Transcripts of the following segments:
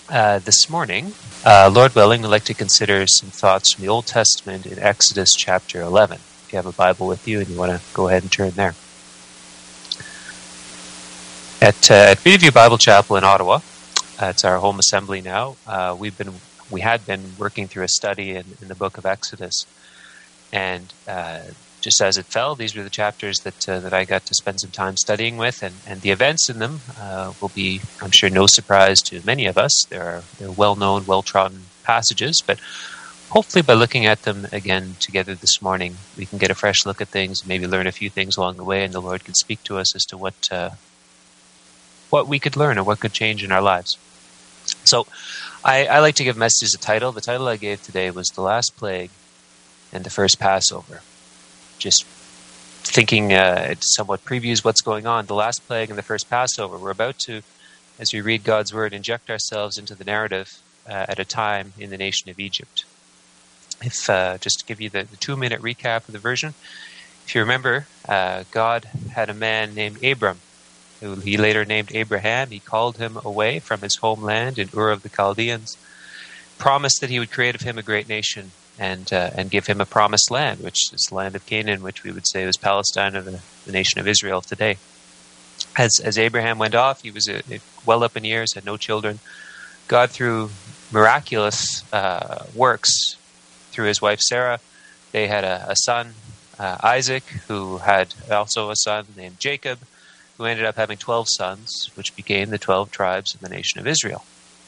This morning, Lord willing, we'd like to consider some thoughts from the Old Testament in Exodus chapter 11. If you have a Bible with you and you want to go ahead and turn there. At Freedom Bible Chapel in Ottawa, it's our home assembly now. We had been working through a study in the book of Exodus, and just as it fell, these were the chapters that I got to spend some time studying with, and the events in them will be, I'm sure, no surprise to many of us. They're well-known, well-trodden passages, but hopefully by looking at them again together this morning, we can get a fresh look at things, maybe learn a few things along the way, and the Lord can speak to us as to what we could learn or what could change in our lives. So I like to give messages a title. The title I gave today was The Last Plague and the First Passover. Just thinking it somewhat previews what's going on. The last plague and the first Passover. We're about to, as we read God's Word, inject ourselves into the narrative at a time in the nation of Egypt. If just to give you the 2-minute recap of the version, if you remember, God had a man named Abram, who he later named Abraham. He called him away from his homeland in Ur of the Chaldeans, promised that he would create of him a great nation, and give him a promised land, which is the land of Canaan, which we would say was Palestine, or the nation of Israel today. As Abraham went off, he was well up in years, had no children. God, through miraculous works through his wife Sarah, they had a son, Isaac, who had also a son named Jacob, who ended up having 12 sons, which became the 12 tribes of the nation of Israel.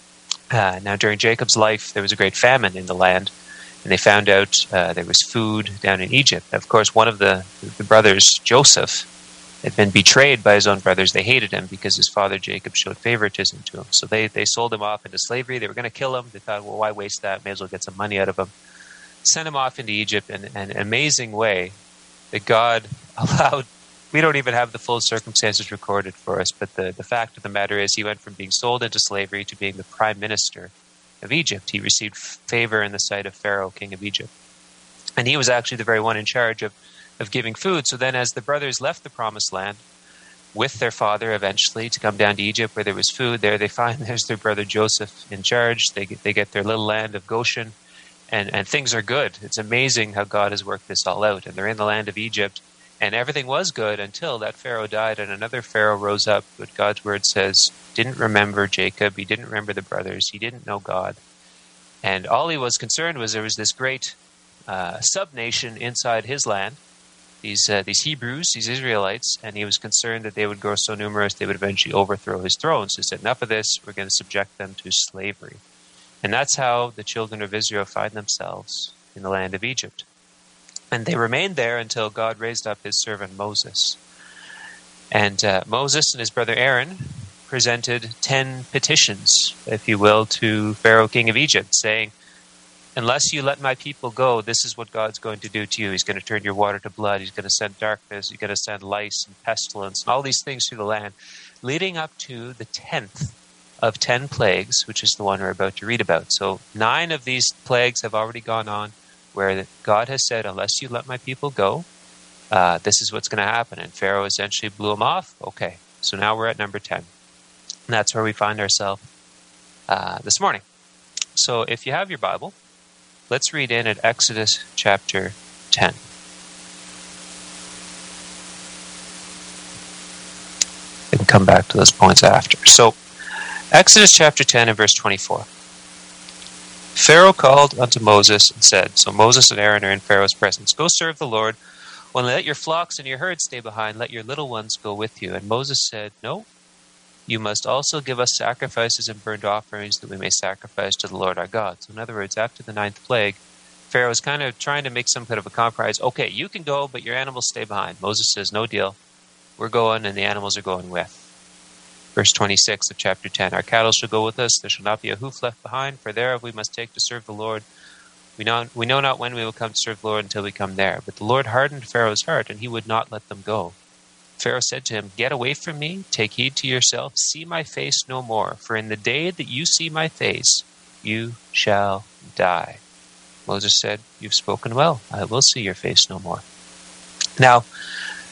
Now, during Jacob's life, there was a great famine in the land, and they found out there was food down in Egypt. Of course, one of the brothers, Joseph, had been betrayed by his own brothers. They hated him because his father Jacob showed favoritism to him. So they sold him off into slavery. They were going to kill him. They thought, well, why waste that? May as well get some money out of him. Sent him off into Egypt in an amazing way that God allowed. We don't even have the full circumstances recorded for us, but the fact of the matter is he went from being sold into slavery to being the prime minister of Egypt. He received favor in the sight of Pharaoh, king of Egypt. And he was actually the very one in charge of giving food. So then as the brothers left the promised land with their father eventually to come down to Egypt where there was food, there they find there's their brother Joseph in charge. They get their little land of Goshen, and things are good. It's amazing how God has worked this all out. And they're in the land of Egypt, and everything was good until that Pharaoh died and another Pharaoh rose up. But God's word says, didn't remember Jacob. He didn't remember the brothers. He didn't know God. And all he was concerned was there was this great sub-nation inside his land, these Hebrews, these Israelites, and he was concerned that they would grow so numerous they would eventually overthrow his throne. So he said, enough of this. We're going to subject them to slavery. And that's how the children of Israel find themselves in the land of Egypt. And they remained there until God raised up his servant Moses. And Moses and his brother Aaron presented 10 petitions, if you will, to Pharaoh, king of Egypt, saying, unless you let my people go, this is what God's going to do to you. He's going to turn your water to blood. He's going to send darkness. He's going to send lice and pestilence and all these things through the land, leading up to the 10th of 10 plagues, which is the one we're about to read about. So 9 of these plagues have already gone on, where God has said, unless you let my people go, this is what's going to happen. And Pharaoh essentially blew him off. Okay, so now we're at number 10. And that's where we find ourselves this morning. So if you have your Bible, let's read in at Exodus chapter 10. We can come back to those points after. So Exodus chapter 10 and verse 24. Pharaoh called unto Moses and said, so Moses and Aaron are in Pharaoh's presence, go serve the Lord. Only let your flocks and your herds stay behind. Let your little ones go with you. And Moses said, no, you must also give us sacrifices and burnt offerings that we may sacrifice to the Lord our God. So in other words, after the 9th plague, Pharaoh is kind of trying to make some kind of a compromise. Okay, you can go, but your animals stay behind. Moses says, no deal. We're going, and the animals are going with. Verse 26 of chapter 10, our cattle shall go with us. There shall not be a hoof left behind, for thereof we must take to serve the Lord. We know not when we will come to serve the Lord until we come there. But the Lord hardened Pharaoh's heart, and he would not let them go. Pharaoh said to him, get away from me, take heed to yourself, see my face no more. For in the day that you see my face, you shall die. Moses said, you've spoken well. I will see your face no more. Now,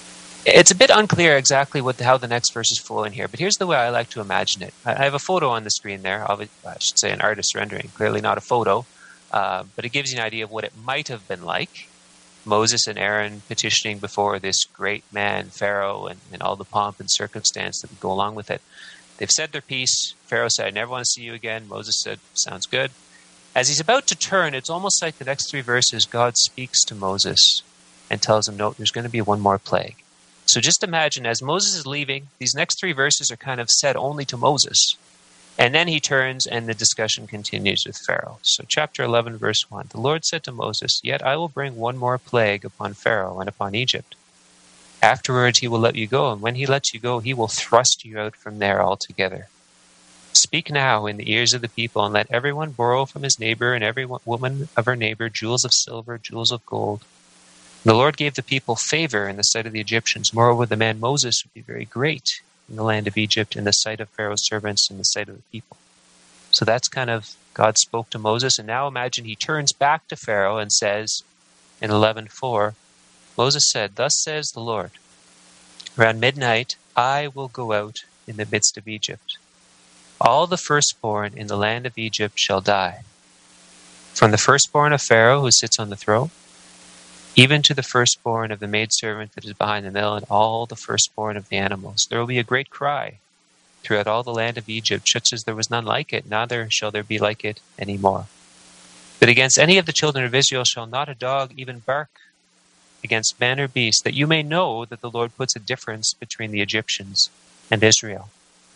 It's a bit unclear exactly how the next verses flow in here, but here's the way I like to imagine it. I have a photo on the screen there. I should say an artist rendering, clearly not a photo, but it gives you an idea of what it might have been like. Moses and Aaron petitioning before this great man, Pharaoh, and all the pomp and circumstance that would go along with it. They've said their piece. Pharaoh said, I never want to see you again. Moses said, sounds good. As he's about to turn, it's almost like the next 3 verses, God speaks to Moses and tells him, no, there's going to be one more plague. So just imagine, as Moses is leaving, these next 3 verses are kind of said only to Moses. And then he turns and the discussion continues with Pharaoh. So chapter 11, verse 1, the Lord said to Moses, yet I will bring one more plague upon Pharaoh and upon Egypt. Afterwards he will let you go, and when he lets you go, he will thrust you out from there altogether. Speak now in the ears of the people, and let everyone borrow from his neighbor and every woman of her neighbor jewels of silver, jewels of gold. The Lord gave the people favor in the sight of the Egyptians. Moreover, the man Moses would be very great in the land of Egypt, in the sight of Pharaoh's servants, in the sight of the people. So that's kind of, God spoke to Moses, and now imagine he turns back to Pharaoh and says in 11:4, Moses said, thus says the Lord, around midnight I will go out in the midst of Egypt. All the firstborn in the land of Egypt shall die, from the firstborn of Pharaoh who sits on the throne, even to the firstborn of the maidservant that is behind the mill, and all the firstborn of the animals. There will be a great cry throughout all the land of Egypt, such as there was none like it, neither shall there be like it any more. But against any of the children of Israel shall not a dog even bark against man or beast, that you may know that the Lord puts a difference between the Egyptians and Israel.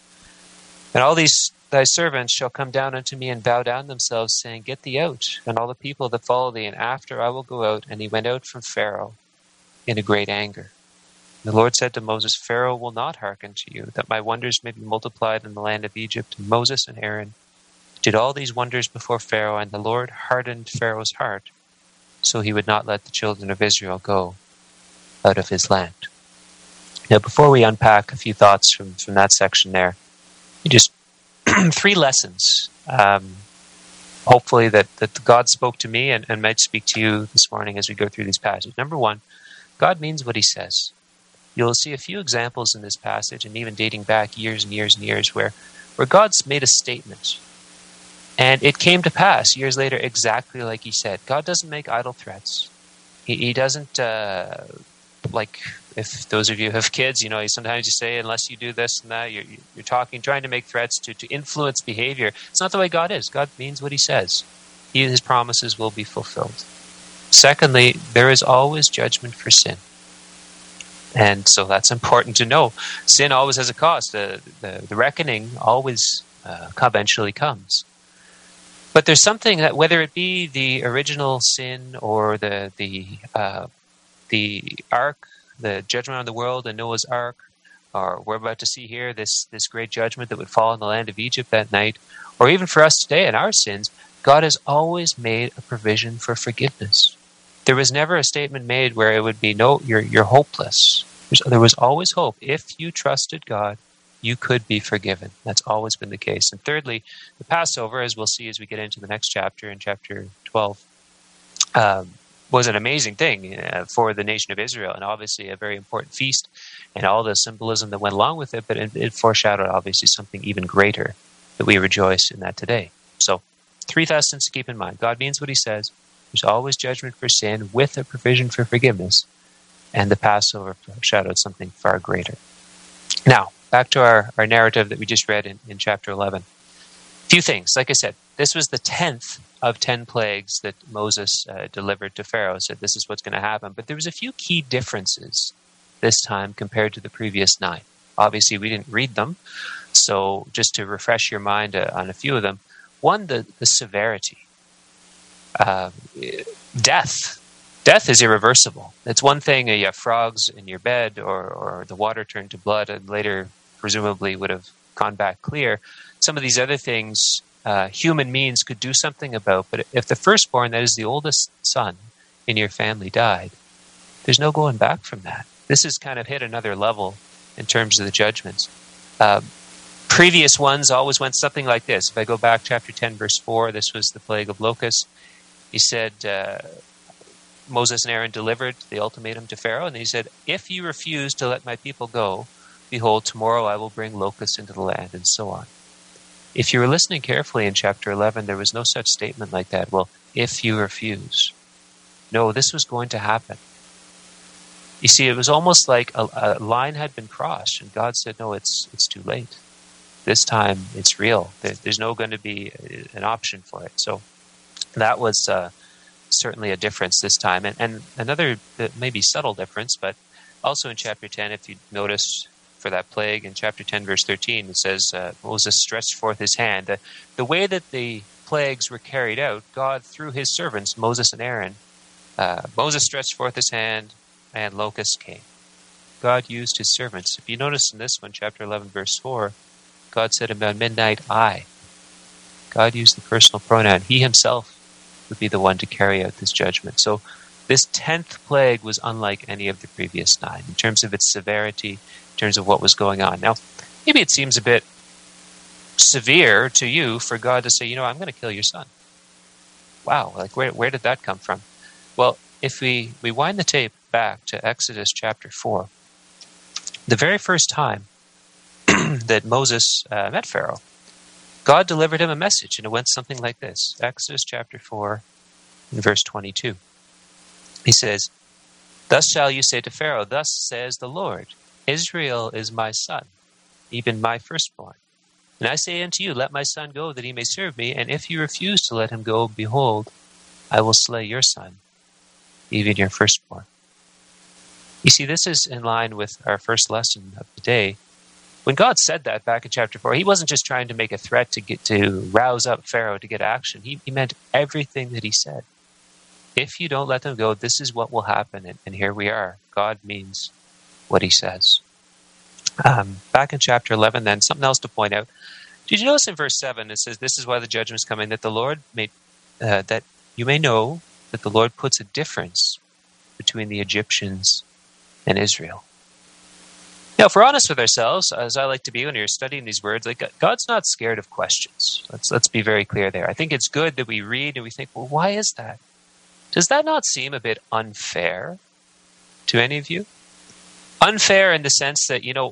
And all these thy servants shall come down unto me and bow down themselves, saying, get thee out, and all the people that follow thee, and after I will go out. And he went out from Pharaoh in a great anger. And the Lord said to Moses, Pharaoh will not hearken to you, that my wonders may be multiplied in the land of Egypt. And Moses and Aaron did all these wonders before Pharaoh, and the Lord hardened Pharaoh's heart, so he would not let the children of Israel go out of his land. Now, before we unpack a few thoughts from that section there, just 3 lessons, hopefully that God spoke to me and might speak to you this morning as we go through these passages. Number 1, God means what he says. You'll see a few examples in this passage, and even dating back years and years and years, where God's made a statement, and it came to pass years later exactly like he said. God doesn't make idle threats. He doesn't, like, if those of you who have kids, sometimes you say, unless you do this and that, you're trying to make threats to influence behavior. It's not the way God is. God means what he says. His promises will be fulfilled. Secondly, there is always judgment for sin. And so that's important to know. Sin always has a cost. The reckoning always eventually comes. But there's something that, whether it be the original sin or the ark, the judgment on the world in Noah's Ark, or we're about to see here this great judgment that would fall in the land of Egypt that night, or even for us today in our sins, God has always made a provision for forgiveness. There was never a statement made where it would be, no, you're hopeless. There was always hope. If you trusted God, you could be forgiven. That's always been the case. And thirdly, the Passover, as we'll see as we get into the next chapter, in chapter 12, was an amazing thing for the nation of Israel, and obviously a very important feast and all the symbolism that went along with it, but it foreshadowed obviously something even greater that we rejoice in that today. So 3 lessons to keep in mind. God means what he says. There's always judgment for sin with a provision for forgiveness, and the Passover foreshadowed something far greater. Now, back to our narrative that we just read in chapter 11. A few things. Like I said, this was the 10th of 10 plagues that Moses delivered to Pharaoh, said this is what's going to happen. But there was a few key differences this time compared to the previous 9. Obviously, we didn't read them, so just to refresh your mind on a few of them. One, the severity. Death. Death is irreversible. It's one thing you have frogs in your bed, or the water turned to blood and later presumably would have gone back clear. Some of these other things human means could do something about, but if the firstborn, that is the oldest son in your family, died, there's no going back from that. This has kind of hit another level in terms of the judgments. Previous ones always went something like this. If I go back chapter 10, verse 4, this was the plague of locusts. He said, Moses and Aaron delivered the ultimatum to Pharaoh, and he said, if you refuse to let my people go, behold, tomorrow I will bring locusts into the land, and so on. If you were listening carefully in chapter 11, there was no such statement like that. Well, if you refuse. No, this was going to happen. You see, it was almost like a line had been crossed, and God said, no, it's too late. This time, it's real. There's no going to be an option for it. So that was certainly a difference this time. And another maybe subtle difference, but also in chapter 10, if you notice for that plague, in chapter 10, verse 13, it says, Moses stretched forth his hand. The way that the plagues were carried out, God, through his servants, Moses and Aaron, Moses stretched forth his hand, and locusts came. God used his servants. If you notice in this one, chapter 11, verse 4, God said about midnight, I. God used the personal pronoun. He himself would be the one to carry out this judgment. So this 10th plague was unlike any of the previous 9 in terms of its severity, in terms of what was going on. Now, maybe it seems a bit severe to you for God to say, I'm going to kill your son. Wow, like where did that come from? Well, if we wind the tape back to Exodus chapter 4, the very first time that Moses met Pharaoh, God delivered him a message, and it went something like this. Exodus chapter 4, verse 22. He says, thus shall you say to Pharaoh, thus says the Lord, Israel is my son, even my firstborn. And I say unto you, let my son go, that he may serve me. And if you refuse to let him go, behold, I will slay your son, even your firstborn. You see, this is in line with our first lesson of the day. When God said that back in chapter 4, he wasn't just trying to make a threat to rouse up Pharaoh to get action. He meant everything that he said. If you don't let them go, this is what will happen. And here we are. God means what he says. Back in chapter 11, then, something else to point out. Did you notice in verse 7, it says, this is why the judgment is coming, that the Lord that you may know that the Lord puts a difference between the Egyptians and Israel. Now, if we're honest with ourselves, as I like to be when you're studying these words, like God's not scared of questions. Let's be very clear there. I think it's good that we read and we think, well, why is that? Does that not seem a bit unfair to any of you? Unfair in the sense that, you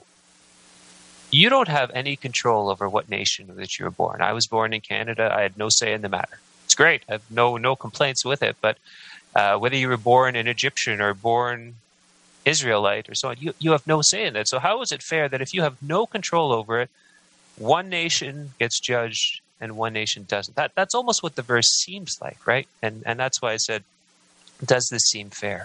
don't have any control over what nation that you were born. I was born in Canada. I had no say in the matter. It's great. I have no complaints with it. But whether you were born an Egyptian or born Israelite or so on, you have no say in that. So how is it fair that if you have no control over it, one nation gets judged and one nation doesn't? That's almost what the verse seems like, right? And that's why I said, does this seem fair?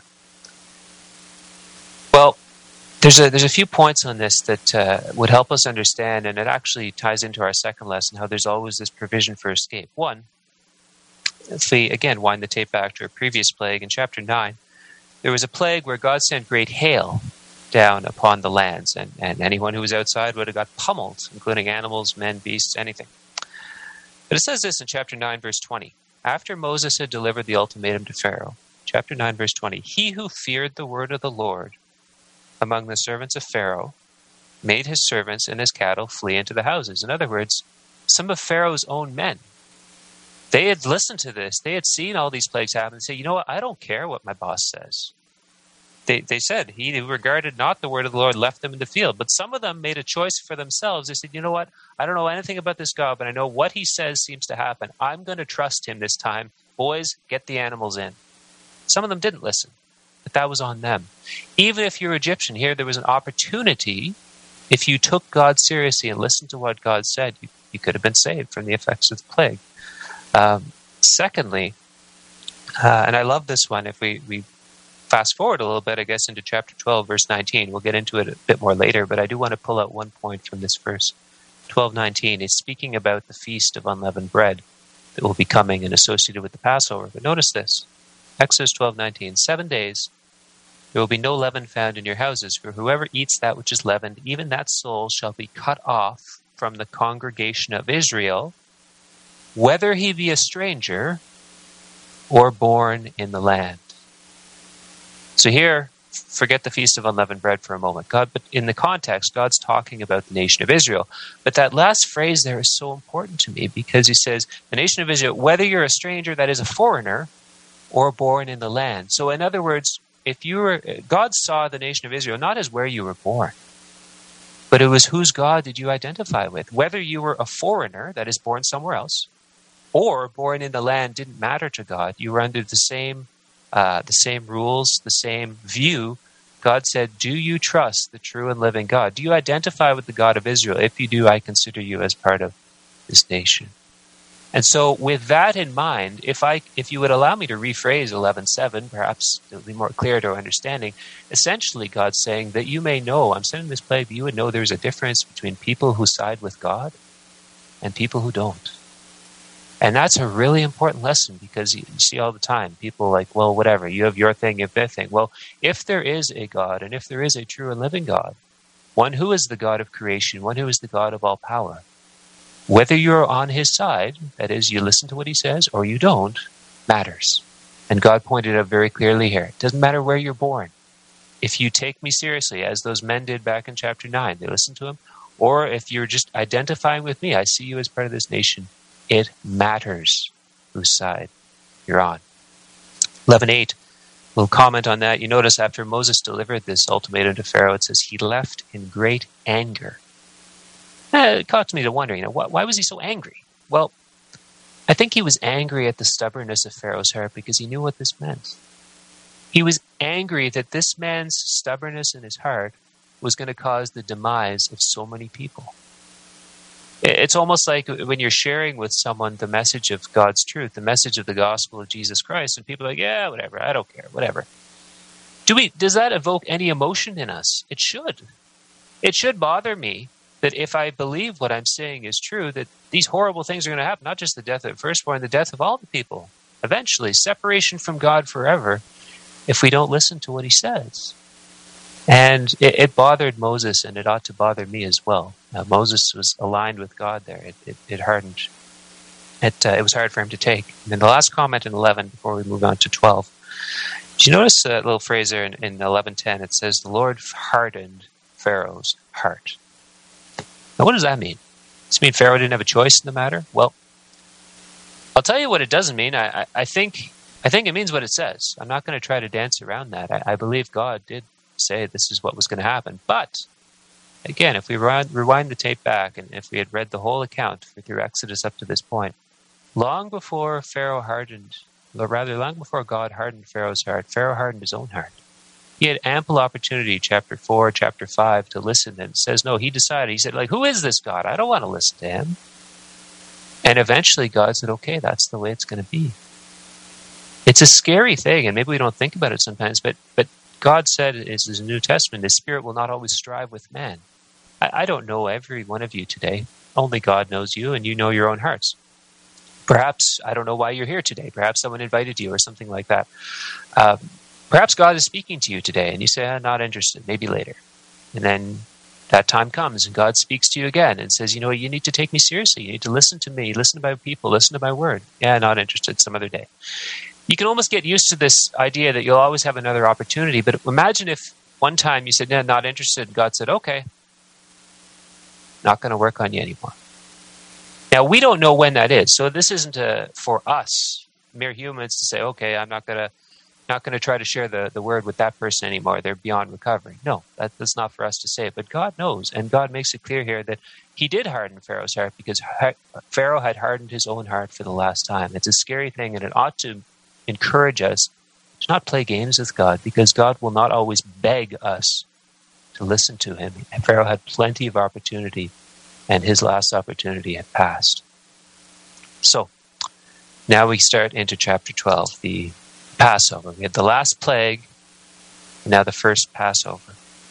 Well, there's a few points on this that would help us understand, and it actually ties into our second lesson, how there's always this provision for escape. One, if we, again, wind the tape back to a previous plague in chapter 9, there was a plague where God sent great hail down upon the lands, and anyone who was outside would have got pummeled, including animals, men, beasts, anything. But it says this in chapter 9, verse 20. After Moses had delivered the ultimatum to Pharaoh, chapter 9, verse 20, he who feared the word of the Lord among the servants of Pharaoh made his servants and his cattle flee into the houses. In other words, some of Pharaoh's own men, they had listened to this. They had seen all these plagues happen and say, you know what? I don't care what my boss says. They said, he who regarded not the word of the Lord left them in the field. But some of them made a choice for themselves. They said, you know what? I don't know anything about this God, but I know what he says seems to happen. I'm going to trust him this time. Boys, get the animals in. Some of them didn't listen, but that was on them. Even if you're Egyptian here, there was an opportunity. If you took God seriously and listened to what God said, you could have been saved from the effects of the plague. Secondly, and I love this one, if we fast forward a little bit, I guess, into chapter 12, verse 19. We'll get into it a bit more later, but I do want to pull out one point from this verse. 12:19 is speaking about the feast of unleavened bread that will be coming and associated with the Passover. But notice this, Exodus 12:19, 7 days there will be no leaven found in your houses, for whoever eats that which is leavened, even that soul shall be cut off from the congregation of Israel, whether he be a stranger or born in the land. So here, forget the Feast of Unleavened Bread for a moment. But in the context, God's talking about the nation of Israel. But that last phrase there is so important to me because he says, the nation of Israel, whether you're a stranger, that is a foreigner, or born in the land. So in other words, God saw the nation of Israel not as where you were born, but it was whose God did you identify with. Whether you were a foreigner that is born somewhere else, or born in the land, didn't matter to God. You were under the same rules, the same view. God said, do you trust the true and living God? Do you identify with the God of Israel? If you do, I consider you as part of this nation. And so with that in mind, if you would allow me to rephrase 11:7, perhaps it'll be more clear to our understanding, essentially God's saying that you may know, I'm sending this plague, but you would know there's a difference between people who side with God and people who don't. And that's a really important lesson, because you see all the time, people like, well, whatever, you have your thing, you have their thing. Well, if there is a God, and if there is a true and living God, one who is the God of creation, one who is the God of all power, whether you're on his side, that is, you listen to what he says, or you don't, matters. And God pointed out very clearly here, it doesn't matter where you're born. If you take me seriously, as those men did back in chapter 9, they listened to him, or if you're just identifying with me, I see you as part of this nation, it matters whose side you're on. 11:8, we'll comment on that. You notice after Moses delivered this ultimatum to Pharaoh, it says he left in great anger. It caused me to wonder, why was he so angry? Well, I think he was angry at the stubbornness of Pharaoh's heart because he knew what this meant. He was angry that this man's stubbornness in his heart was going to cause the demise of so many people. It's almost like when you're sharing with someone the message of God's truth, the message of the gospel of Jesus Christ, and people are like, yeah, whatever, I don't care, whatever. Does that evoke any emotion in us? It should. It should bother me that if I believe what I'm saying is true, that these horrible things are going to happen, not just the death of the firstborn, the death of all the people. Eventually, separation from God forever if we don't listen to what he says. And it bothered Moses, and it ought to bother me as well. Moses was aligned with God there. It hardened. It was hard for him to take. And then the last comment in 11, before we move on to 12. Did you notice that little phrase there in 11:10? It says, the Lord hardened Pharaoh's heart. Now, what does that mean? Does it mean Pharaoh didn't have a choice in the matter? Well, I'll tell you what it doesn't mean. I think it means what it says. I'm not going to try to dance around that. I believe God did say this is what was going to happen. But, again, if we rewind the tape back, and if we had read the whole account through Exodus up to this point, long before God hardened Pharaoh's heart, Pharaoh hardened his own heart. He had ample opportunity, chapter 4, chapter 5, to listen, and says, no, he decided. He said, who is this God? I don't want to listen to him. And eventually God said, okay, that's the way it's going to be. It's a scary thing, and maybe we don't think about it sometimes, but God said in his New Testament, the Spirit will not always strive with man. I don't know every one of you today. Only God knows you, and you know your own hearts. Perhaps, I don't know why you're here today. Perhaps someone invited you or something like that. Perhaps God is speaking to you today, and you say, I'm not interested, maybe later. And then that time comes, and God speaks to you again and says, you need to take me seriously. You need to listen to me, listen to my people, listen to my word. Yeah, not interested, some other day. You can almost get used to this idea that you'll always have another opportunity, but imagine if one time you said, no, not interested, and God said, okay, not going to work on you anymore. Now, we don't know when that is, so this isn't for us, mere humans, to say, okay, I'm not going to try to share the word with that person anymore. They're beyond recovery. No, that's not for us to say. But God knows, and God makes it clear here that he did harden Pharaoh's heart because Pharaoh had hardened his own heart for the last time. It's a scary thing, and it ought to encourage us to not play games with God, because God will not always beg us to listen to him. And Pharaoh had plenty of opportunity, and his last opportunity had passed. So, now we start into chapter 12, the Passover. We had the last plague, and now the first Passover.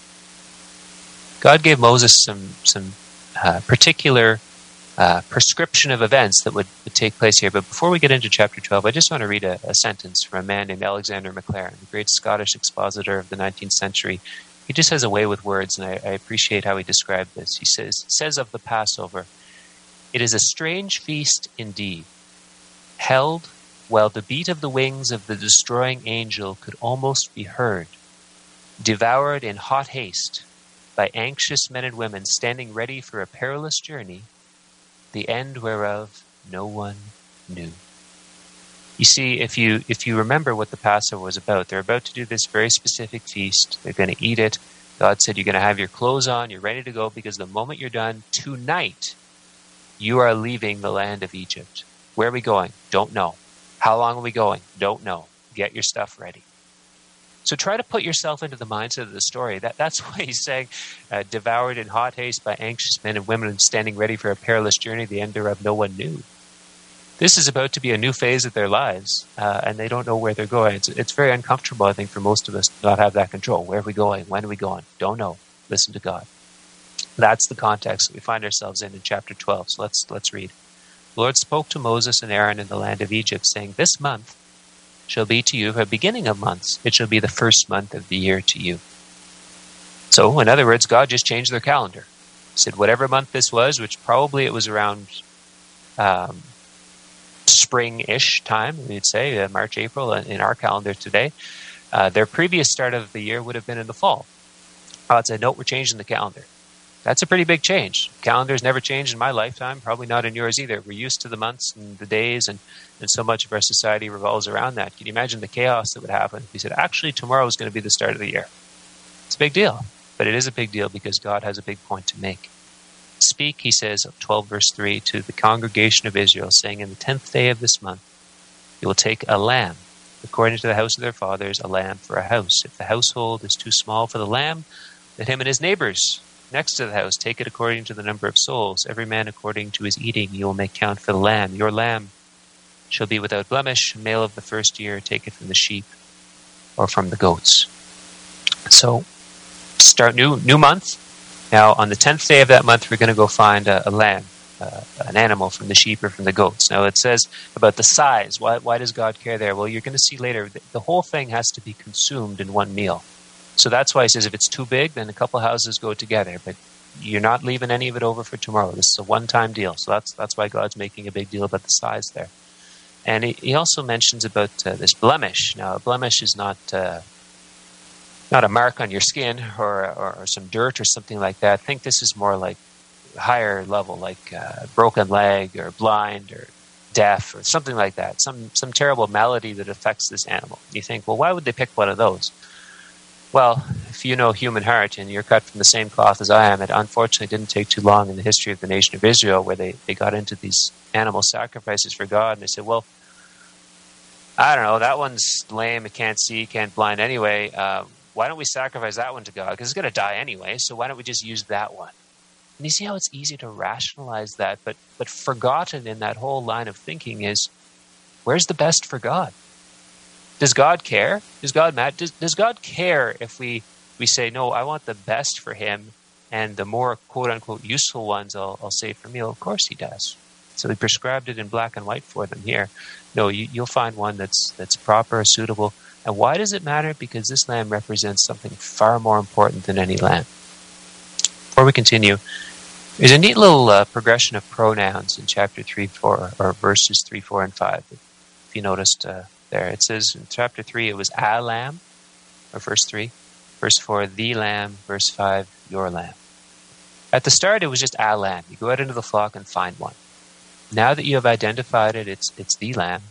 God gave Moses some particular prescription of events that would take place here. But before we get into chapter 12, I just want to read a sentence from a man named Alexander Maclaren, the great Scottish expositor of the 19th century. He just has a way with words, and I appreciate how he described this. He says of the Passover, "It is a strange feast indeed, held while the beat of the wings of the destroying angel could almost be heard, devoured in hot haste by anxious men and women standing ready for a perilous journey, the end whereof no one knew." You see, if you remember what the Passover was about, they're about to do this very specific feast. They're going to eat it. God said, you're going to have your clothes on. You're ready to go, because the moment you're done tonight, you are leaving the land of Egypt. Where are we going? Don't know. How long are we going? Don't know. Get your stuff ready. So try to put yourself into the mindset of the story. That's why he's saying, devoured in hot haste by anxious men and women standing ready for a perilous journey, the end thereof no one knew. This is about to be a new phase of their lives, and they don't know where they're going. It's very uncomfortable, I think, for most of us to not have that control. Where are we going? When are we going? Don't know. Listen to God. That's the context that we find ourselves in chapter 12. So let's read. The Lord spoke to Moses and Aaron in the land of Egypt, saying, this month shall be to you a beginning of months. It shall be the first month of the year to you. So, in other words, God just changed their calendar. He said whatever month this was, which probably it was around spring-ish time, we'd say, March, April, in our calendar today. Their previous start of the year would have been in the fall. God said, no, we're changing the calendar. That's a pretty big change. Calendars never changed in my lifetime, probably not in yours either. We're used to the months and the days, and so much of our society revolves around that. Can you imagine the chaos that would happen if we said, actually, tomorrow is going to be the start of the year? It's a big deal, but it is a big deal because God has a big point to make. Speak, he says, 12 verse 3, to the congregation of Israel, saying, in the 10th day of this month, you will take a lamb, according to the house of their fathers, a lamb for a house. If the household is too small for the lamb, let him and his neighbors next to the house take it according to the number of souls, every man according to his eating. You will make count for the lamb. Your lamb shall be without blemish, male of the first year. Take it from the sheep or from the goats. So, start new month. Now, on the 10th day of that month, we're going to go find a lamb, an animal from the sheep or from the goats. Now, it says about the size. Why does God care there? Well, you're going to see later, the whole thing has to be consumed in one meal. So that's why he says if it's too big, then a couple houses go together. But you're not leaving any of it over for tomorrow. This is a one-time deal. So that's why God's making a big deal about the size there. And he also mentions about this blemish. Now, a blemish is not a mark on your skin or some dirt or something like that. I think this is more like higher level, like broken leg or blind or deaf or something like that. Some terrible malady that affects this animal. You think, well, why would they pick one of those? Well, if you know human heart and you're cut from the same cloth as I am, it unfortunately didn't take too long in the history of the nation of Israel where they got into these animal sacrifices for God. And they said, well, I don't know, that one's lame, it can't see, can't blind anyway. Why don't we sacrifice that one to God? Because it's going to die anyway, so why don't we just use that one? And you see how it's easy to rationalize that, but forgotten in that whole line of thinking is, where's the best for God? Does God care? Is God mad? Does God care if we say, no, I want the best for him, and the more quote-unquote useful ones I'll save for me? Of course he does. So he prescribed it in black and white for them here. No, you'll find one that's proper, suitable. And why does it matter? Because this lamb represents something far more important than any lamb. Before we continue, there's a neat little progression of pronouns in chapter 3, 4, or verses 3, 4, and 5. If you noticed there, it says in chapter 3 it was a lamb, or verse 3. Verse 4, the lamb. Verse 5, your lamb. At the start, it was just a lamb. You go out into the flock and find one. Now that you have identified it, it's the lamb.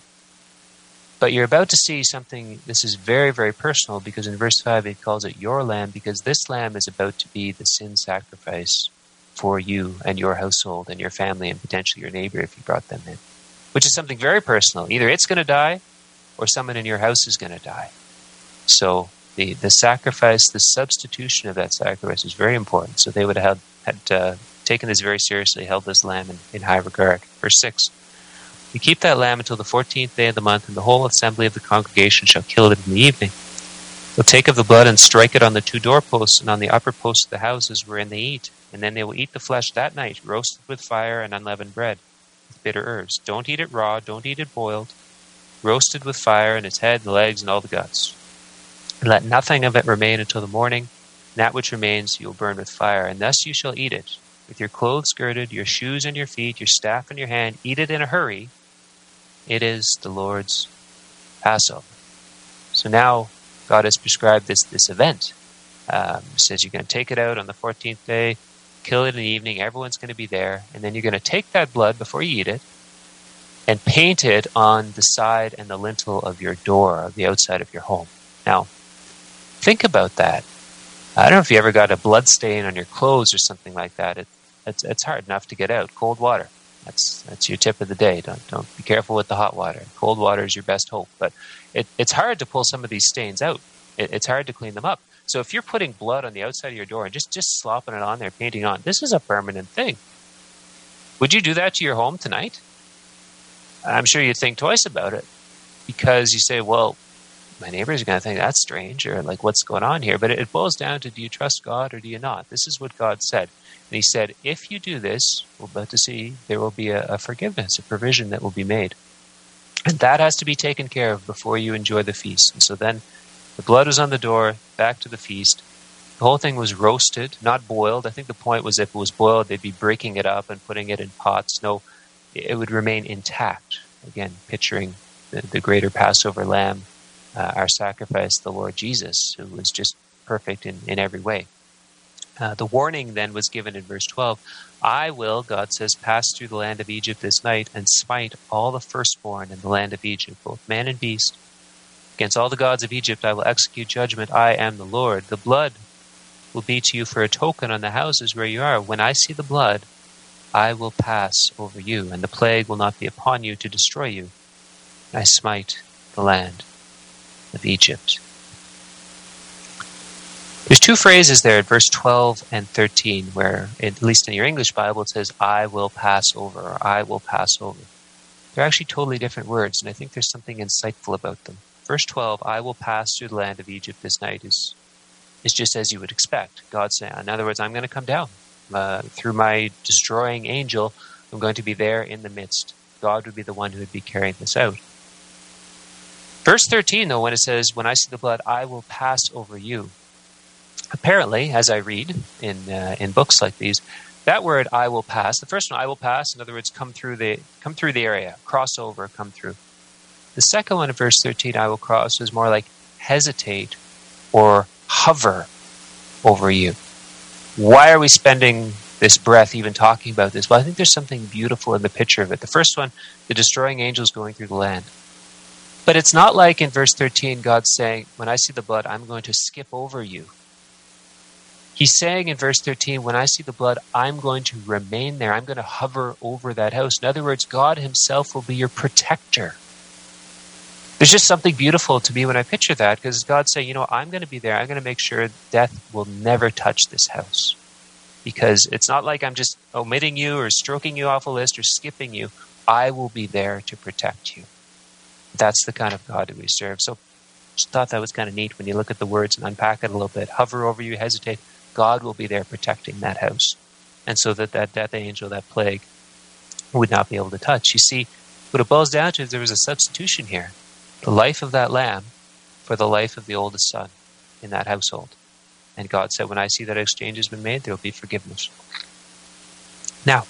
But you're about to see something, this is very, very personal, because in verse 5 it calls it your lamb, because this lamb is about to be the sin sacrifice for you and your household and your family and potentially your neighbor if you brought them in. Which is something very personal. Either it's going to die or someone in your house is going to die. So the sacrifice, the substitution of that sacrifice is very important. So they would have had taken this very seriously, held this lamb in high regard. Verse 6. You keep that lamb until the 14th day of the month, and the whole assembly of the congregation shall kill it in the evening. They'll take of the blood and strike it on the two doorposts and on the upper posts of the houses wherein they eat. And then they will eat the flesh that night, roasted with fire and unleavened bread, with bitter herbs. Don't eat it raw, don't eat it boiled. Roasted with fire, and its head, the legs, and all the guts. And let nothing of it remain until the morning. And that which remains you will burn with fire. And thus you shall eat it, with your clothes girded, your shoes on your feet, your staff in your hand. Eat it in a hurry. It is the Lord's Passover. So now God has prescribed this event. He says you're going to take it out on the 14th day, kill it in the evening, everyone's going to be there, and then you're going to take that blood before you eat it, and paint it on the side and the lintel of your door, the outside of your home. Now, think about that. I don't know if you ever got a blood stain on your clothes or something like that. It's hard enough to get out. Cold water. That's your tip of the day. Don't be careful with the hot water. Cold water is your best hope. But it's hard to pull some of these stains out. It's hard to clean them up. So if you're putting blood on the outside of your door and just slopping it on there, painting on, this is a permanent thing. Would you do that to your home tonight? I'm sure you'd think twice about it, because you say, well, my neighbors are going to think that's strange, or like, what's going on here? But it boils down to, do you trust God or do you not? This is what God said. And he said, if you do this, we're about to see, there will be a forgiveness, a provision that will be made. And that has to be taken care of before you enjoy the feast. And so then the blood was on the door, back to the feast. The whole thing was roasted, not boiled. I think the point was, if it was boiled, they'd be breaking it up and putting it in pots. No, it would remain intact. Again, picturing the greater Passover lamb, our sacrifice, the Lord Jesus, who was just perfect in every way. The warning then was given in verse 12. I will, God says, pass through the land of Egypt this night and smite all the firstborn in the land of Egypt, both man and beast. Against all the gods of Egypt I will execute judgment. I am the Lord. The blood will be to you for a token on the houses where you are. When I see the blood, I will pass over you, and the plague will not be upon you to destroy you. I smite the land of Egypt. There's two phrases there at verse 12 and 13 where, at least in your English Bible, it says, I will pass over, or I will pass over. They're actually totally different words, and I think there's something insightful about them. Verse 12, I will pass through the land of Egypt this night, is just as you would expect. God saying, in other words, I'm going to come down. Through my destroying angel, I'm going to be there in the midst. God would be the one who would be carrying this out. Verse 13, though, when it says, when I see the blood, I will pass over you. Apparently, as I read in books like these, that word "I will pass," the first one, "I will pass," in other words, come through the area, cross over, come through. The second one in verse 13, "I will cross," is more like hesitate or hover over you. Why are we spending this breath even talking about this? Well, I think there's something beautiful in the picture of it. The first one, the destroying angels going through the land. But it's not like in verse 13, God's saying, when I see the blood, I'm going to skip over you. He's saying in verse 13, when I see the blood, I'm going to remain there. I'm going to hover over that house. In other words, God himself will be your protector. There's just something beautiful to me when I picture that, because God's saying, I'm going to be there. I'm going to make sure death will never touch this house. Because it's not like I'm just omitting you or stroking you off a list or skipping you. I will be there to protect you. That's the kind of God that we serve. So just thought that was kind of neat when you look at the words and unpack it a little bit. Hover over you, hesitate. God will be there protecting that house. And so that death angel, that plague, would not be able to touch. You see, what it boils down to is there was a substitution here. The life of that lamb for the life of the oldest son in that household. And God said, when I see that exchange has been made, there will be forgiveness. Now,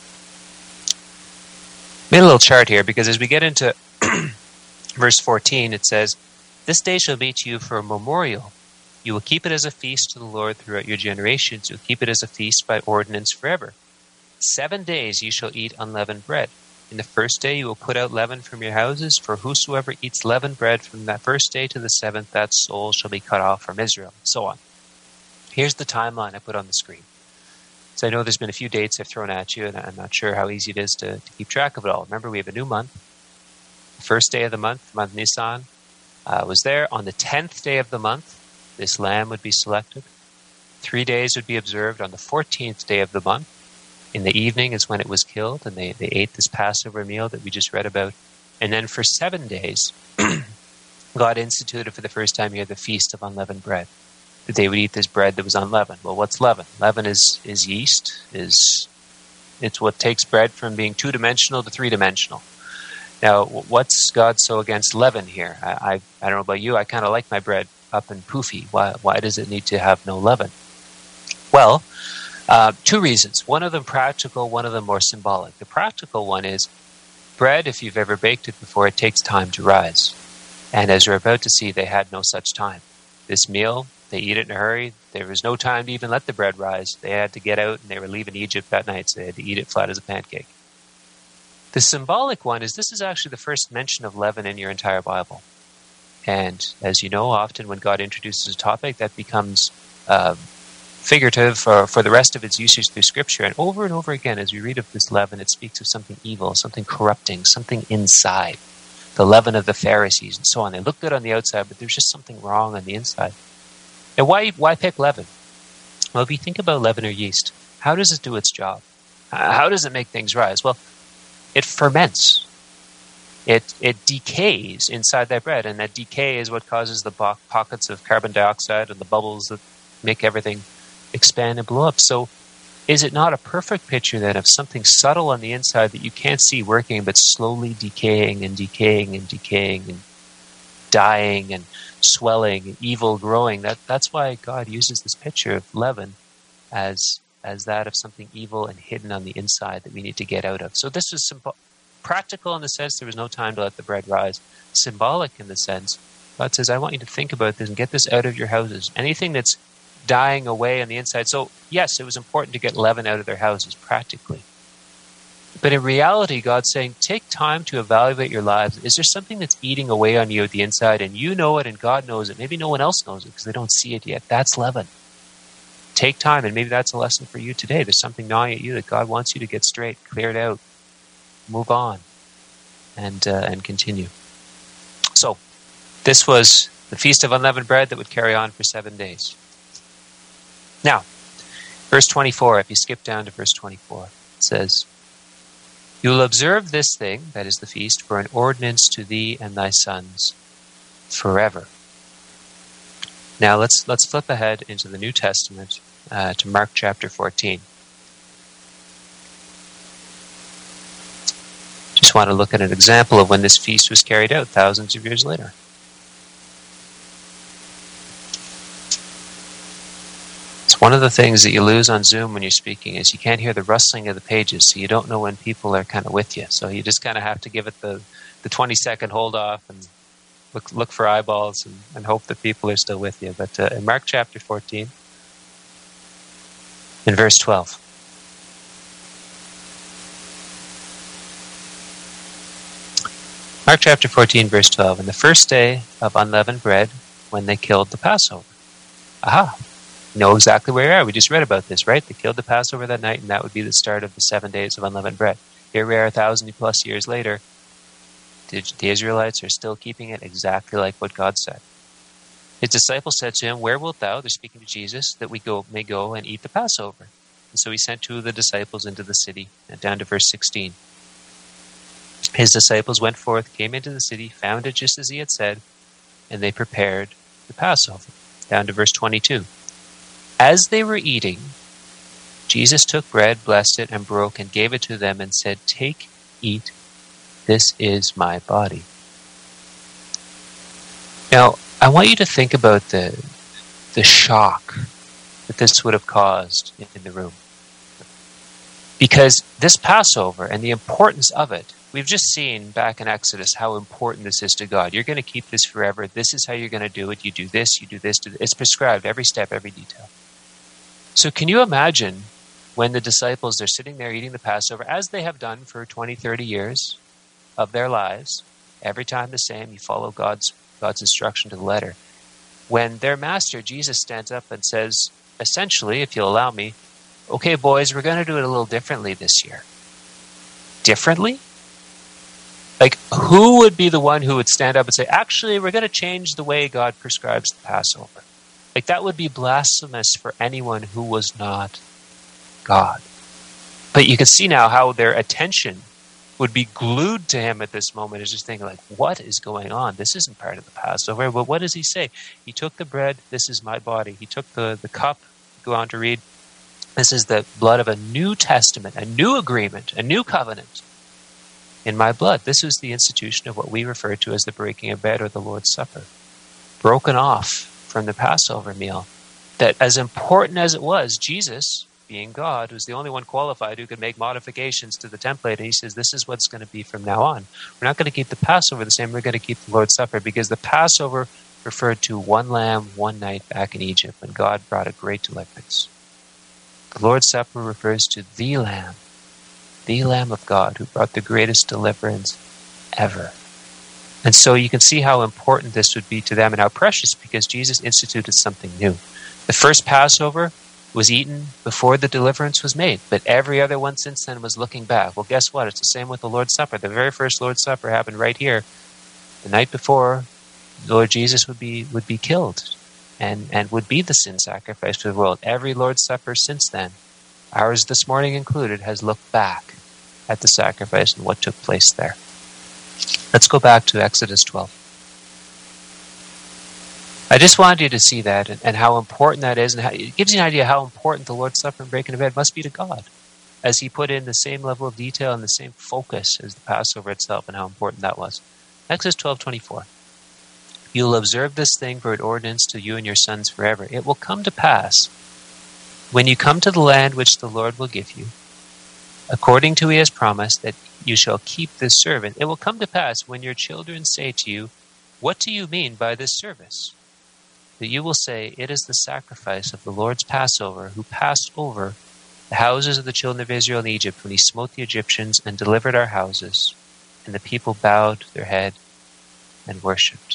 made a little chart here, because as we get into verse 14, it says, this day shall be to you for a memorial. You will keep it as a feast to the Lord throughout your generations. You will keep it as a feast by ordinance forever. 7 days you shall eat unleavened bread. In the first day you will put out leaven from your houses, for whosoever eats leavened bread from that first day to the seventh, that soul shall be cut off from Israel. So on. Here's the timeline I put on the screen. So I know there's been a few dates I've thrown at you, and I'm not sure how easy it is to keep track of it all. Remember, we have a new month. The first day of the month Nisan, was there. On the 10th day of the month, this lamb would be selected. 3 days would be observed. On the 14th day of the month, in the evening is when it was killed, and they ate this Passover meal that we just read about. And then for 7 days, God instituted for the first time here the Feast of Unleavened Bread, that they would eat this bread that was unleavened. Well, what's leaven? Leaven is yeast. It's what takes bread from being two-dimensional to three-dimensional. Now, what's God so against leaven here? I don't know about you. I kind of like my bread up and poofy. Why does it need to have no leaven? Well, 2 reasons. One of them practical, one of them more symbolic. The practical one is bread, if you've ever baked it before, it takes time to rise. And as we're about to see, they had no such time. This meal, they eat it in a hurry. There was no time to even let the bread rise. They had to get out, and they were leaving Egypt that night, so they had to eat it flat as a pancake. The symbolic one is this is actually the first mention of leaven in your entire Bible. And as you know, often when God introduces a topic, that becomes figurative for the rest of its usage through Scripture. And over again, as we read of this leaven, it speaks of something evil, something corrupting, something inside. The leaven of the Pharisees and so on. They look good on the outside, but there's just something wrong on the inside. And why pick leaven? Well, if you think about leaven or yeast, how does it do its job? How does it make things rise? Well, it ferments. It decays inside that bread, and that decay is what causes the pockets of carbon dioxide and the bubbles that make everything expand and blow up. So is it not a perfect picture then of something subtle on the inside that you can't see working, but slowly decaying and decaying and decaying and dying and swelling and evil growing? That's why God uses this picture of leaven as that of something evil and hidden on the inside that we need to get out of. So this is practical in the sense there was no time to let the bread rise. Symbolic in the sense, God says, I want you to think about this and get this out of your houses. Anything that's dying away on the inside. So yes, it was important to get leaven out of their houses practically. But in reality, God's saying, take time to evaluate your lives. Is there something that's eating away on you at the inside and you know it and God knows it? Maybe no one else knows it because they don't see it yet. That's leaven. Take time, and maybe that's a lesson for you today. There's something gnawing at you that God wants you to get straight, clear it out, move on, and continue. So, this was the Feast of Unleavened Bread that would carry on for 7 days. Now, verse 24, if you skip down to verse 24, it says, You will observe this thing, that is the feast, for an ordinance to thee and thy sons forever. Now let's flip ahead into the New Testament to Mark chapter 14. Just want to look at an example of when this feast was carried out thousands of years later. It's one of the things that you lose on Zoom when you're speaking is you can't hear the rustling of the pages, so you don't know when people are kind of with you. So you just kind of have to give it the 20-second hold off and look for eyeballs and hope that people are still with you. But in Mark chapter 14, in verse 12. Mark chapter 14, verse 12. In the first day of unleavened bread, when they killed the Passover. Aha! You know exactly where we are. We just read about this, right? They killed the Passover that night, and that would be the start of the 7 days of unleavened bread. Here we are 1,000+ years later. The Israelites are still keeping it exactly like what God said. His disciples said to him, Where wilt thou, they're speaking to Jesus, that we may go and eat the Passover? And so he sent 2 of the disciples into the city, and down to verse 16. His disciples went forth, came into the city, found it just as he had said, and they prepared the Passover. Down to verse 22. As they were eating, Jesus took bread, blessed it, and broke, and gave it to them, and said, Take, eat, this is my body. Now, I want you to think about the shock that this would have caused in the room. Because this Passover and the importance of it, we've just seen back in Exodus how important this is to God. You're going to keep this forever. This is how you're going to do it. You do this, you do this. It's prescribed, every step, every detail. So can you imagine when the disciples are sitting there eating the Passover, as they have done for 20, 30 years of their lives, every time the same, you follow God's instruction to the letter. When their master, Jesus, stands up and says, essentially, if you'll allow me, okay, boys, we're going to do it a little differently this year. Differently? Like, who would be the one who would stand up and say, actually, we're going to change the way God prescribes the Passover? Like, that would be blasphemous for anyone who was not God. But you can see now how their attention would be glued to him at this moment, is just thinking, like, what is going on? This isn't part of the Passover. But what does he say? He took the bread, this is my body. He took the cup, go on to read, this is the blood of a new testament, a new agreement, a new covenant in my blood. This is the institution of what we refer to as the breaking of bread or the Lord's Supper. Broken off from the Passover meal. That as important as it was, Jesus, being God, was the only one qualified who could make modifications to the template. And he says, this is what's going to be from now on. We're not going to keep the Passover the same. We're going to keep the Lord's Supper, because the Passover referred to one lamb, one night back in Egypt when God brought a great deliverance. The Lord's Supper refers to the Lamb the Lamb of God who brought the greatest deliverance ever. And so you can see how important this would be to them and how precious, because Jesus instituted something new. The first Passover was eaten before the deliverance was made, but every other one since then was looking back. Well, guess what? It's the same with the Lord's Supper. The very first Lord's Supper happened right here. The night before, Lord Jesus would be killed and would be the sin sacrifice for the world. Every Lord's Supper since then, ours this morning included, has looked back at the sacrifice and what took place there. Let's go back to Exodus 12. I just wanted you to see that and how important that is, and it gives you an idea how important the Lord's Supper and breaking of bread must be to God, as he put in the same level of detail and the same focus as the Passover itself, and how important that was. Exodus 12:24. You will observe this thing for an ordinance to you and your sons forever. It will come to pass, when you come to the land which the Lord will give you, according to he has promised, that you shall keep this service. It will come to pass when your children say to you, what do you mean by this service? That you will say, it is the sacrifice of the Lord's Passover, who passed over the houses of the children of Israel in Egypt when he smote the Egyptians and delivered our houses. And the people bowed their head and worshipped.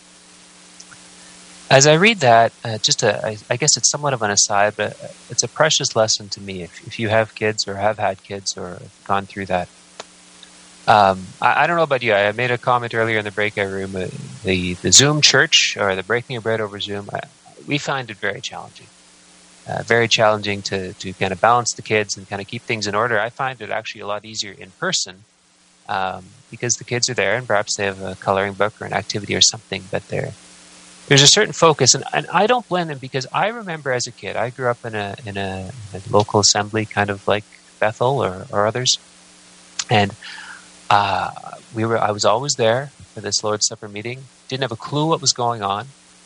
As I read that, I guess it's somewhat of an aside, but it's a precious lesson to me. If you have kids or have had kids or have gone through that. I don't know about you. I made a comment earlier in the breakout room. The Zoom church, or the breaking of bread over Zoom, we find it very challenging. Very challenging to kind of balance the kids and kind of keep things in order. I find it actually a lot easier in person because the kids are there and perhaps they have a coloring book or an activity or something, but there's a certain focus, and I don't blame them, because I remember as a kid, I grew up in a local assembly, kind of like Bethel or others, and I was always there for this Lord's Supper meeting. Didn't have a clue what was going on.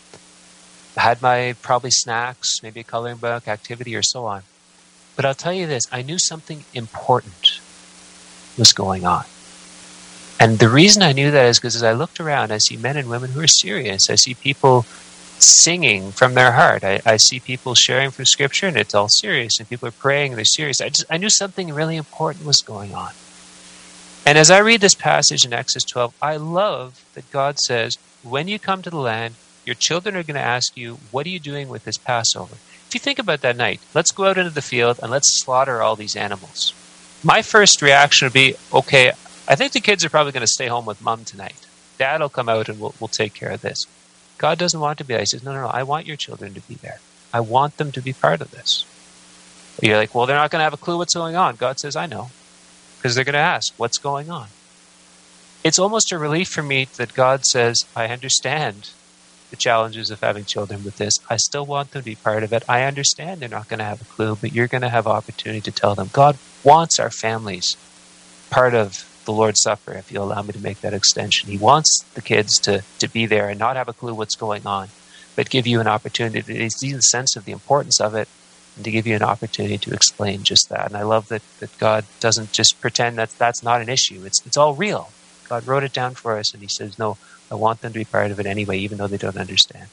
Had my probably snacks, maybe a coloring book, activity, or so on. But I'll tell you this: I knew something important was going on. And the reason I knew that is because as I looked around, I see men and women who are serious. I see people singing from their heart. I see people sharing from Scripture, and it's all serious. And people are praying, and they're serious. I knew something really important was going on. And as I read this passage in Exodus 12, I love that God says, when you come to the land, your children are going to ask you, what are you doing with this Passover? If you think about that night, let's go out into the field and let's slaughter all these animals. My first reaction would be, okay, I think the kids are probably going to stay home with mom tonight. Dad will come out and we'll take care of this. God doesn't want to be there. He says, no, I want your children to be there. I want them to be part of this. You're like, well, they're not going to have a clue what's going on. God says, I know. Because they're going to ask, what's going on? It's almost a relief for me that God says, I understand the challenges of having children with this. I still want them to be part of it. I understand they're not going to have a clue, but you're going to have opportunity to tell them. God wants our families part of the Lord's Supper, if you'll allow me to make that extension. He wants the kids to be there and not have a clue what's going on, but give you an opportunity to see the sense of the importance of it, and to give you an opportunity to explain just that. And I love that God doesn't just pretend that that's not an issue. It's all real. God wrote it down for us, and he says, no, I want them to be part of it anyway, even though they don't understand.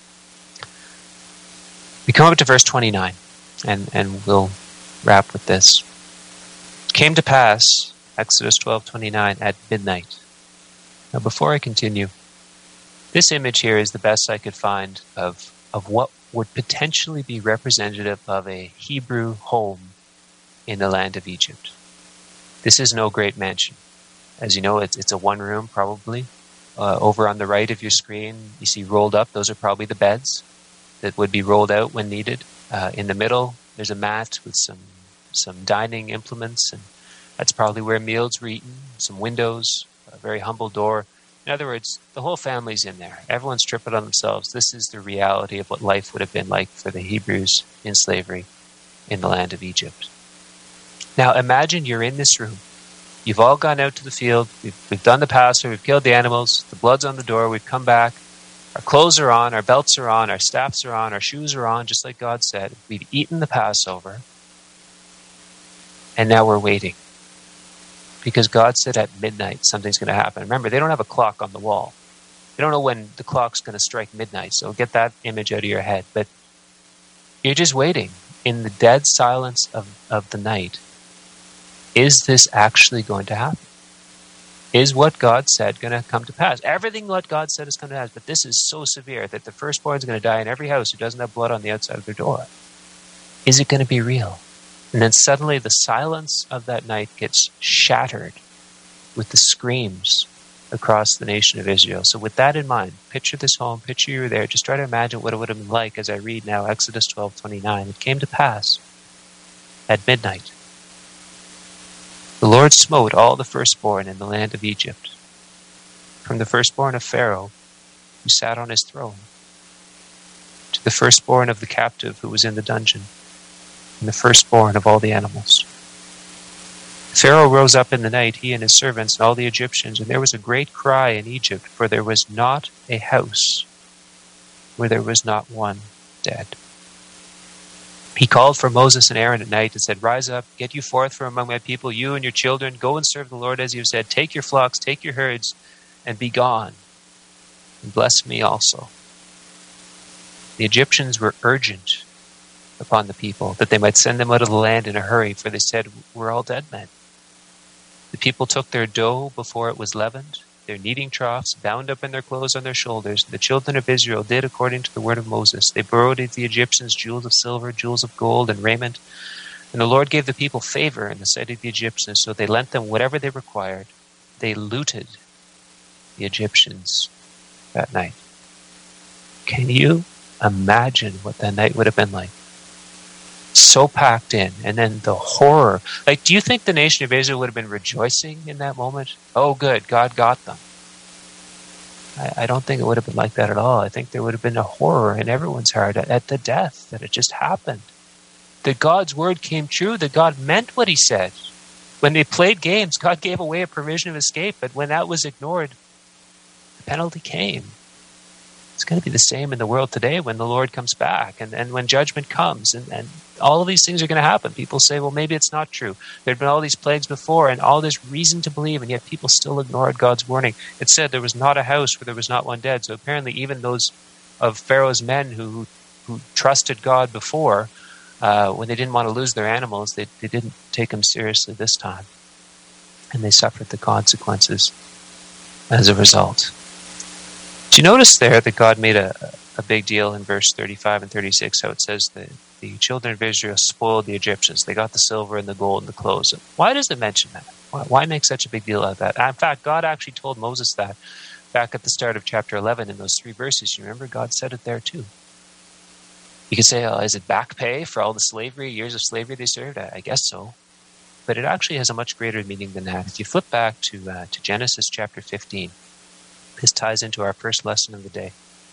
We come up to verse 29, and we'll wrap with this. It came to pass, Exodus 12:29, at midnight. Now, before I continue, this image here is the best I could find of what would potentially be representative of a Hebrew home in the land of Egypt. This is no great mansion. As you know, it's a one room probably. Over on the right of your screen, you see rolled up. Those are probably the beds that would be rolled out when needed. In the middle, there's a mat with some dining implements, and that's probably where meals were eaten. Some windows, a very humble door. In other words, the whole family's in there. Everyone's tripping on themselves. This is the reality of what life would have been like for the Hebrews in slavery in the land of Egypt. Now imagine you're in this room. You've all gone out to the field. We've done the Passover. We've killed the animals. The blood's on the door. We've come back. Our clothes are on. Our belts are on. Our staffs are on. Our shoes are on, just like God said. We've eaten the Passover. And now we're waiting. Because God said at midnight something's going to happen. Remember, they don't have a clock on the wall. They don't know when the clock's going to strike midnight. So get that image out of your head. But you're just waiting in the dead silence of the night. Is this actually going to happen? Is what God said going to come to pass? Everything what God said is going to pass, but this is so severe that the firstborn is going to die in every house who doesn't have blood on the outside of their door. Is it going to be real? And then suddenly the silence of that night gets shattered with the screams across the nation of Israel. So with that in mind, picture this home, picture you were there. Just try to imagine what it would have been like as I read now Exodus 12:29. It came to pass at midnight. The Lord smote all the firstborn in the land of Egypt, from the firstborn of Pharaoh, who sat on his throne, to the firstborn of the captive who was in the dungeon, and the firstborn of all the animals. Pharaoh rose up in the night, he and his servants and all the Egyptians, and there was a great cry in Egypt, for there was not a house where there was not one dead. He called for Moses and Aaron at night and said, "Rise up, get you forth from among my people, you and your children, go and serve the Lord as you have said. Take your flocks, take your herds, and be gone, and bless me also." The Egyptians were urgent upon the people that they might send them out of the land in a hurry, for they said, "We're all dead men." The people took their dough before it was leavened, their kneading troughs, bound up in their clothes on their shoulders. The children of Israel did according to the word of Moses. They borrowed of the Egyptians jewels of silver, jewels of gold, and raiment. And the Lord gave the people favor in the sight of the Egyptians, so they lent them whatever they required. They looted the Egyptians that night. Can you imagine what that night would have been like? So packed in, and then the horror. Like, do you think the nation of Israel would have been rejoicing in that moment? Oh, good, God got them. I don't think it would have been like that at all. I think there would have been a horror in everyone's heart at the death, that it just happened. That God's word came true, that God meant what he said. When they played games, God gave away a provision of escape, but when that was ignored, the penalty came. It's going to be the same in the world today when the Lord comes back and when judgment comes, and all of these things are going to happen. People say, well, maybe it's not true. There had been all these plagues before and all this reason to believe, and yet people still ignored God's warning. It said there was not a house where there was not one dead. So apparently even those of Pharaoh's men who trusted God before, when they didn't want to lose their animals, they didn't take them seriously this time. And they suffered the consequences as a result. Do you notice there that God made a big deal in verse 35 and 36, how it says that the children of Israel spoiled the Egyptians. They got the silver and the gold and the clothes. Why does it mention that? Why make such a big deal out of that? In fact, God actually told Moses that back at the start of chapter 11 in those 3 verses. You remember, God said it there too. You could say, oh, is it back pay for all the slavery, years of slavery they served? I guess so. But it actually has a much greater meaning than that. If you flip back to Genesis chapter 15, this ties into our first lesson of the day.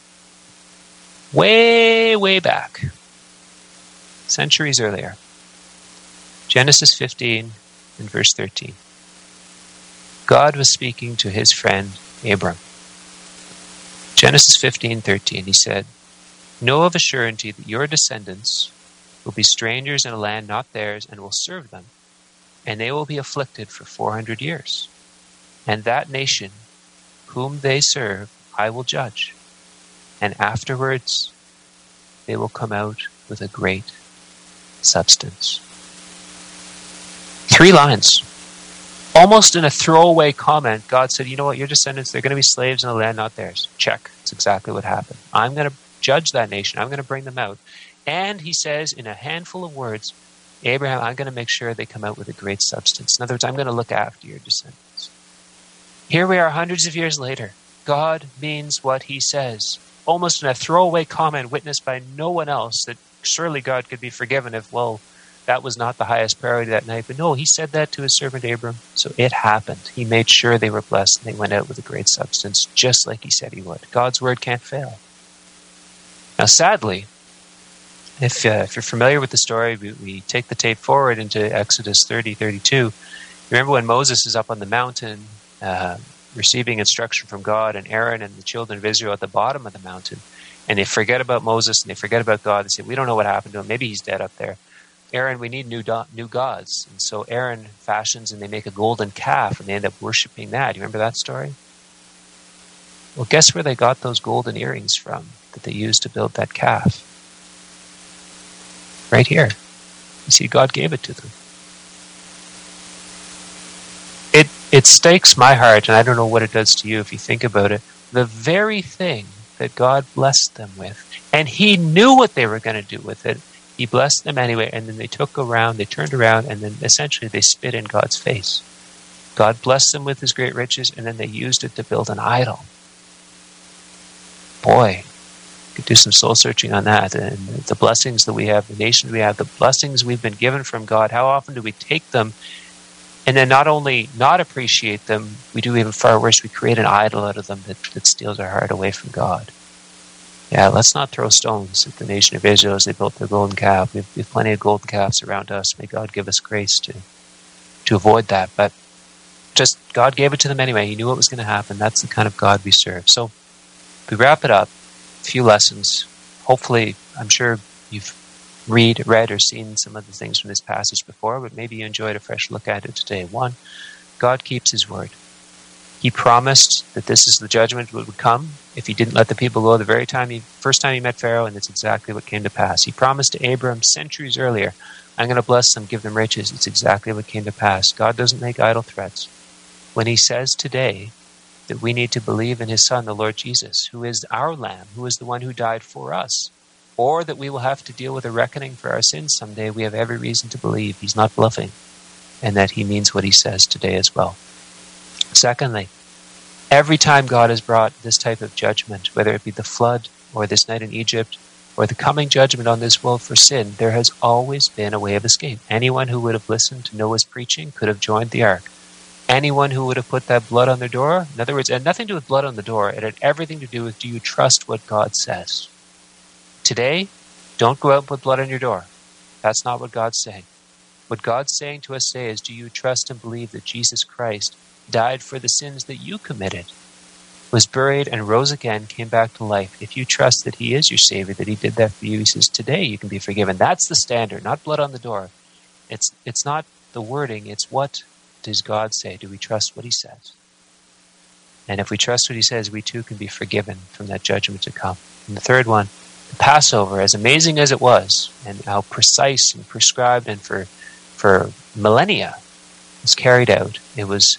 Way, way back, centuries earlier, Genesis 15 and verse 13. God was speaking to his friend Abram. Genesis 15:13, he said, "Know of a surety that your descendants will be strangers in a land not theirs, and will serve them, and they will be afflicted for 400 years. And that nation whom they serve I will judge, and afterwards they will come out with a great substance." 3 lines. Almost in a throwaway comment, God said, you know what, your descendants, they're going to be slaves in a land not theirs. Check. That's exactly what happened. I'm going to judge that nation. I'm going to bring them out. And he says in a handful of words, Abraham, I'm going to make sure they come out with a great substance. In other words, I'm going to look after your descendants. Here we are hundreds of years later. God means what he says. Almost in a throwaway comment witnessed by no one else, that surely God could be forgiven if, well, that was not the highest priority that night. But no, he said that to his servant Abram. So it happened. He made sure they were blessed and they went out with a great substance, just like he said he would. God's word can't fail. Now, sadly, if you're familiar with the story, we take the tape forward into Exodus 30:32. Remember when Moses is up on the mountain receiving instruction from God, and Aaron and the children of Israel at the bottom of the mountain, and they forget about Moses and they forget about God. They say, we don't know what happened to him. Maybe he's dead up there. Aaron, we need new gods. And so Aaron fashions and they make a golden calf and they end up worshiping that. You remember that story? Well, guess where they got those golden earrings from that they used to build that calf? Right here. You see, God gave it to them. it stakes my heart, and I don't know what it does to you if you think about it, the very thing that God blessed them with. And he knew what they were going to do with it. He blessed them anyway, and then they turned around, and then essentially they spit in God's face. God blessed them with his great riches, and then they used it to build an idol. Boy, could do some soul searching on that. And the blessings that we have, the nation we have, the blessings we've been given from God, how often do we take them and then not only not appreciate them, we do even far worse, we create an idol out of them that steals our heart away from God. Yeah, let's not throw stones at the nation of Israel as they built their golden calf. We have plenty of golden calves around us. May God give us grace to avoid that. But just God gave it to them anyway. He knew what was going to happen. That's the kind of God we serve. So we wrap it up. A few lessons. Hopefully, I'm sure you've read or seen some of the things from this passage before, but maybe you enjoyed a fresh look at it today. One, God keeps his word. He promised that this is the judgment that would come if he didn't let the people go the very first time he met Pharaoh, and that's exactly what came to pass. He promised to Abram centuries earlier, I'm going to bless them, give them riches. It's exactly what came to pass. God doesn't make idle threats. When he says today that we need to believe in his Son, the Lord Jesus, who is our Lamb, who is the one who died for us, or that we will have to deal with a reckoning for our sins someday, we have every reason to believe he's not bluffing, and that he means what he says today as well. Secondly, every time God has brought this type of judgment, whether it be the flood or this night in Egypt or the coming judgment on this world for sin, there has always been a way of escape. Anyone who would have listened to Noah's preaching could have joined the ark. Anyone who would have put that blood on their door, in other words, it had nothing to do with blood on the door, it had everything to do with, do you trust what God says? Today, don't go out and put blood on your door. That's not what God's saying. What God's saying to us today is, do you trust and believe that Jesus Christ died for the sins that you committed, was buried and rose again, came back to life? If you trust that he is your Savior, that he did that for you, he says, today you can be forgiven. That's the standard, not blood on the door. It's not the wording, it's what does God say? Do we trust what he says? And if we trust what he says, we too can be forgiven from that judgment to come. And the third one, the Passover, as amazing as it was, and how precise and prescribed and for millennia was carried out, it was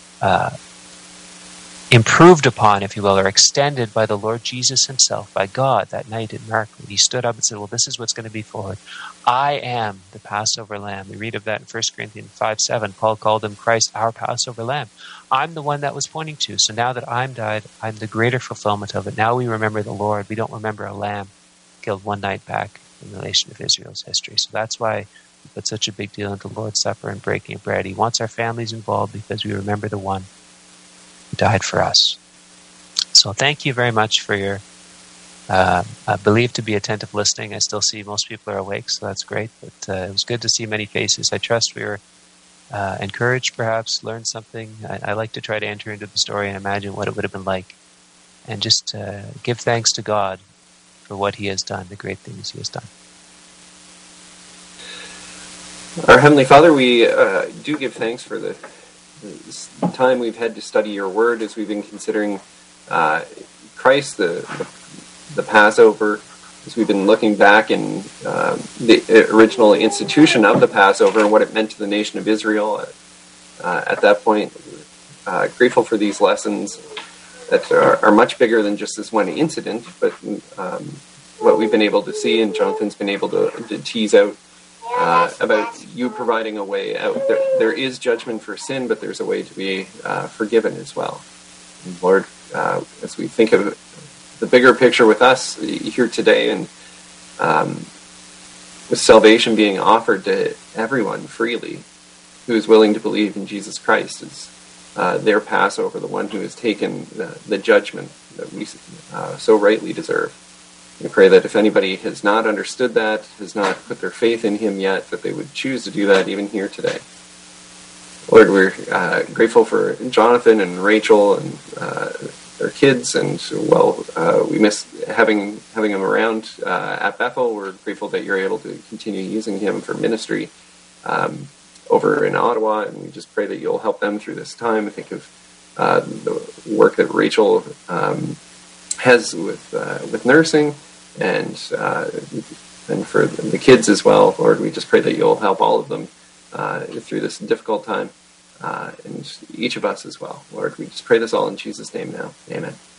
improved upon, if you will, or extended by the Lord Jesus himself, by God, that night in Mark, when he stood up and said, well, this is what's going to be forward. I am the Passover Lamb. We read of that in 1 Corinthians 5:7. Paul called him Christ, our Passover Lamb. I'm the one that was pointing to. So now that I'm died, I'm the greater fulfillment of it. Now we remember the Lord. We don't remember a lamb killed one night back in the nation of Israel's history. So that's why we put such a big deal into the Lord's Supper and breaking of bread. He wants our families involved because we remember the one who died for us. So thank you very much for your believed to be attentive listening. I still see most people are awake, so that's great. But it was good to see many faces. I trust we were encouraged, perhaps, learned something. I like to try to enter into the story and imagine what it would have been like. And just give thanks to God for what he has done, the great things he has done. Our Heavenly Father, we do give thanks for the time we've had to study your word as we've been considering Christ, the Passover, as we've been looking back in the original institution of the Passover and what it meant to the nation of Israel at that point. Grateful for these lessons that are much bigger than just this one incident, but what we've been able to see and Jonathan's been able to tease out about you providing a way out. There is judgment for sin, but there's a way to be forgiven as well. And Lord, as we think of the bigger picture with us here today, and with salvation being offered to everyone freely who is willing to believe in Jesus Christ as their Passover, the one who has taken the judgment that we so rightly deserve. We pray that if anybody has not understood that, has not put their faith in him yet, that they would choose to do that even here today. Lord, we're grateful for Jonathan and Rachel and their kids, and we miss having him around at Bethel. We're grateful that you're able to continue using him for ministry over in Ottawa, and we just pray that you'll help them through this time. I think of the work that Rachel has with nursing, and for the kids as well. Lord, we just pray that you'll help all of them through this difficult time. and each of us as well. Lord, we just pray this all in Jesus' name now. Amen.